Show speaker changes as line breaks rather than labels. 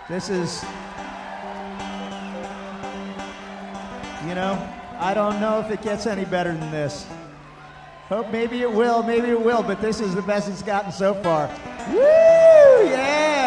This is, you know, I don't know if it gets any better than this. Hope maybe it will, but this is the best it's gotten so far. Woo! Yeah!